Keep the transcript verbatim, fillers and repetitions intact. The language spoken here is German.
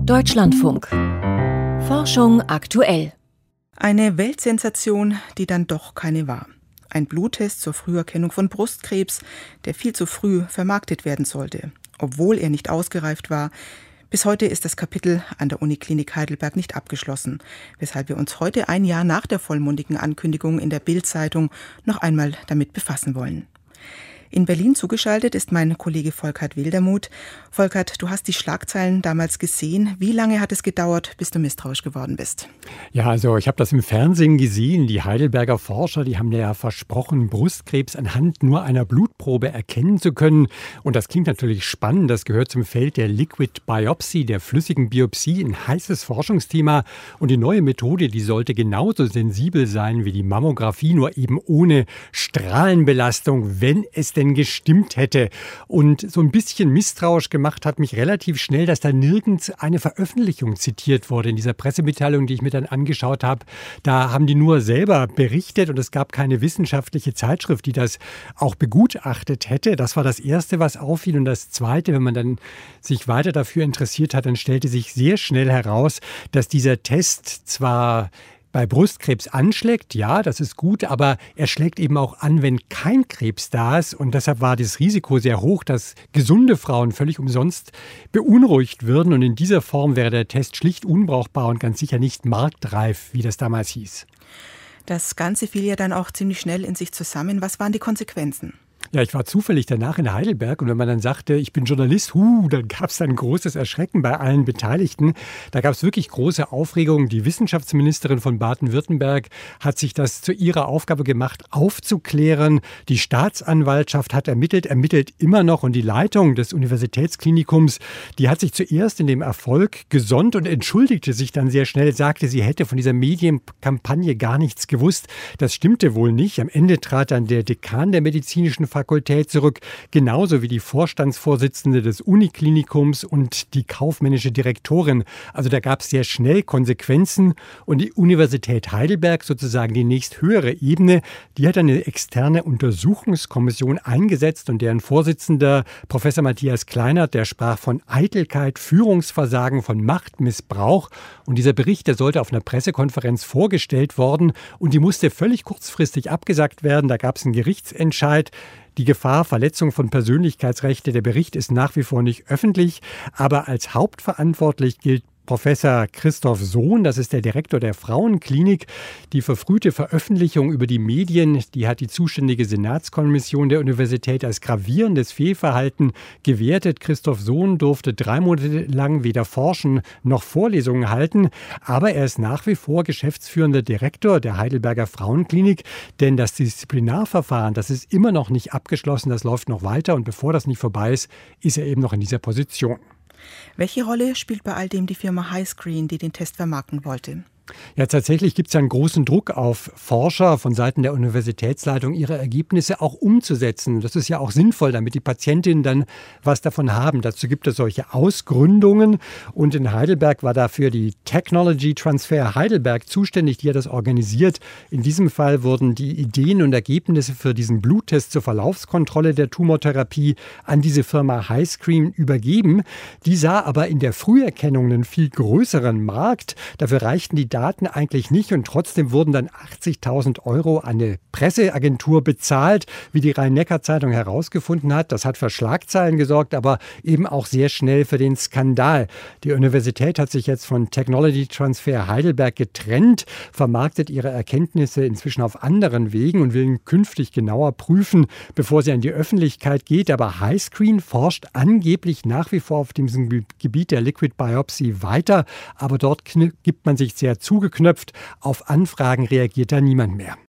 Deutschlandfunk. Forschung aktuell. Eine Weltsensation, die dann doch keine war. Ein Bluttest zur Früherkennung von Brustkrebs, der viel zu früh vermarktet werden sollte, obwohl er nicht ausgereift war. Bis heute ist das Kapitel an der Uniklinik Heidelberg nicht abgeschlossen, weshalb wir uns heute ein Jahr nach der vollmundigen Ankündigung in der Bild-Zeitung noch einmal damit befassen wollen. In Berlin zugeschaltet ist mein Kollege Volkert Wildermuth. Volkert, du hast die Schlagzeilen damals gesehen. Wie lange hat es gedauert, bis du misstrauisch geworden bist? Ja, also ich habe das im Fernsehen gesehen. Die Heidelberger Forscher, die haben ja versprochen, Brustkrebs anhand nur einer Blutprobe erkennen zu können. Und das klingt natürlich spannend. Das gehört zum Feld der Liquid Biopsy, der flüssigen Biopsie, ein heißes Forschungsthema. Und die neue Methode, die sollte genauso sensibel sein wie die Mammographie, nur eben ohne Strahlenbelastung, wenn es denn gestimmt hätte. Und so ein bisschen misstrauisch gemacht hat mich relativ schnell, dass da nirgends eine Veröffentlichung zitiert wurde in dieser Pressemitteilung, die ich mir dann angeschaut habe. Da haben die nur selber berichtet und es gab keine wissenschaftliche Zeitschrift, die das auch begutachtet hätte. Das war das Erste, was auffiel. Und das Zweite, wenn man dann sich weiter dafür interessiert hat, dann stellte sich sehr schnell heraus, dass dieser Test zwar bei Brustkrebs anschlägt, ja, das ist gut, aber er schlägt eben auch an, wenn kein Krebs da ist. Und deshalb war das Risiko sehr hoch, dass gesunde Frauen völlig umsonst beunruhigt würden. Und in dieser Form wäre der Test schlicht unbrauchbar und ganz sicher nicht marktreif, wie das damals hieß. Das Ganze fiel ja dann auch ziemlich schnell in sich zusammen. Was waren die Konsequenzen? Ja, ich war zufällig danach in Heidelberg und wenn man dann sagte, ich bin Journalist, huh, dann gab es dann großes Erschrecken bei allen Beteiligten. Da gab es wirklich große Aufregung. Die Wissenschaftsministerin von Baden-Württemberg hat sich das zu ihrer Aufgabe gemacht, aufzuklären. Die Staatsanwaltschaft hat ermittelt, ermittelt immer noch und die Leitung des Universitätsklinikums, die hat sich zuerst in dem Erfolg gesonnt und entschuldigte sich dann sehr schnell, sagte, sie hätte von dieser Medienkampagne gar nichts gewusst. Das stimmte wohl nicht. Am Ende trat dann der Dekan der medizinischen Fakultät zurück, genauso wie die Vorstandsvorsitzende des Uniklinikums und die kaufmännische Direktorin. Also da gab es sehr schnell Konsequenzen und die Universität Heidelberg, sozusagen die nächsthöhere Ebene, die hat eine externe Untersuchungskommission eingesetzt und deren Vorsitzender, Professor Matthias Kleinert, der sprach von Eitelkeit, Führungsversagen, von Machtmissbrauch. Und dieser Bericht, der sollte auf einer Pressekonferenz vorgestellt worden und die musste völlig kurzfristig abgesagt werden. Da gab es einen Gerichtsentscheid. Die Gefahr, Verletzung von Persönlichkeitsrechte, der Bericht ist nach wie vor nicht öffentlich, aber als hauptverantwortlich gilt Professor Christoph Sohn, das ist der Direktor der Frauenklinik. Die verfrühte Veröffentlichung über die Medien, die hat die zuständige Senatskommission der Universität als gravierendes Fehlverhalten gewertet. Christoph Sohn durfte drei Monate lang weder forschen noch Vorlesungen halten, aber er ist nach wie vor geschäftsführender Direktor der Heidelberger Frauenklinik, denn das Disziplinarverfahren, das ist immer noch nicht abgeschlossen, das läuft noch weiter und bevor das nicht vorbei ist, ist er eben noch in dieser Position. Welche Rolle spielt bei all dem die Firma Highscreen, die den Test vermarkten wollte? Ja, tatsächlich gibt es einen großen Druck auf Forscher von Seiten der Universitätsleitung, ihre Ergebnisse auch umzusetzen. Das ist ja auch sinnvoll, damit die Patientinnen dann was davon haben. Dazu gibt es solche Ausgründungen. Und in Heidelberg war dafür die Technology Transfer Heidelberg zuständig, die hat das organisiert. In diesem Fall wurden die Ideen und Ergebnisse für diesen Bluttest zur Verlaufskontrolle der Tumortherapie an diese Firma Highscreen übergeben. Die sah aber in der Früherkennung einen viel größeren Markt. Dafür reichten die Daten eigentlich nicht und trotzdem wurden dann achtzigtausend Euro an eine Presseagentur bezahlt, wie die Rhein-Neckar-Zeitung herausgefunden hat. Das hat für Schlagzeilen gesorgt, aber eben auch sehr schnell für den Skandal. Die Universität hat sich jetzt von Technology Transfer Heidelberg getrennt, vermarktet ihre Erkenntnisse inzwischen auf anderen Wegen und will künftig genauer prüfen, bevor sie an die Öffentlichkeit geht. Aber Highscreen forscht angeblich nach wie vor auf diesem Gebiet der Liquid Biopsy weiter, aber dort gibt man sich sehr zugeknöpft. Auf Anfragen reagiert da niemand mehr.